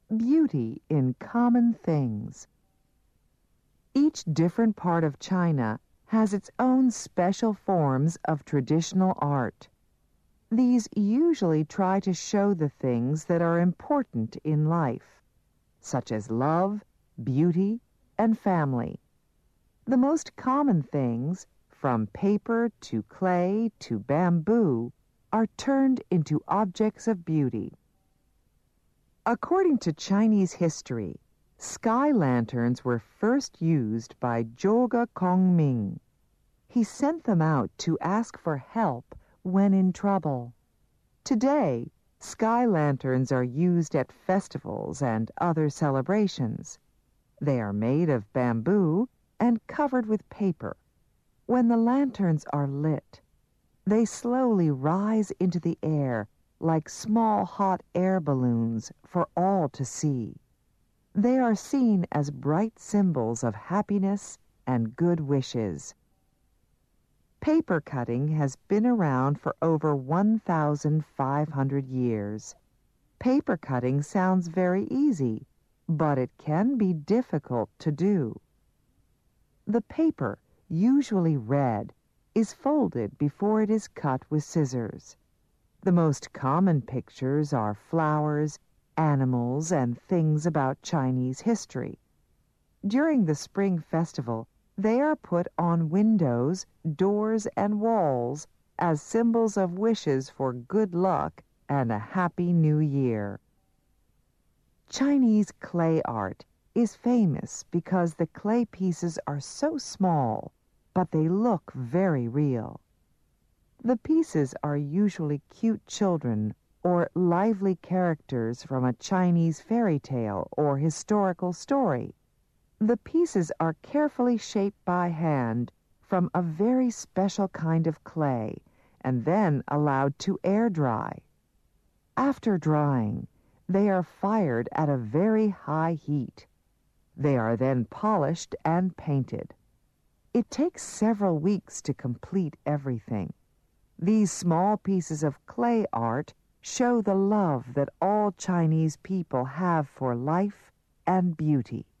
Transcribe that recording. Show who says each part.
Speaker 1: Beauty in common things. Each different part of China has its own special forms of traditional art. These usually try to show the things that are important in life, such as love, beauty, and family. The most common things, from paper to clay to bamboo, are turned into objects of beauty. According to Chinese history, sky lanterns were first used by Zhuge Gongming. He sent them out to ask for help when in trouble. Today, sky lanterns are used at festivals and other celebrations. They are made of bamboo and covered with paper. When the lanterns are lit, they slowly rise into the air like small hot air balloons for all to see. They are seen as bright symbols of happiness and good wishes. Paper cutting has been around for over 1,500 years. Paper cutting sounds very easy, but it can be difficult to do. The paper, usually red, is folded before it is cut with scissors. The most common pictures are flowers, animals, and things about Chinese history. During the Spring Festival, they are put on windows, doors, and walls as symbols of wishes for good luck and a happy new year. Chinese clay art is famous because the clay pieces are so small, but they look very real. The pieces are usually cute children or lively characters from a Chinese fairy tale or historical story. The pieces are carefully shaped by hand from a very special kind of clay and then allowed to air dry. After drying, they are fired at a very high heat. They are then polished and painted. It takes several weeks to complete everything. These small pieces of clay art show the love that all Chinese people have for life and beauty.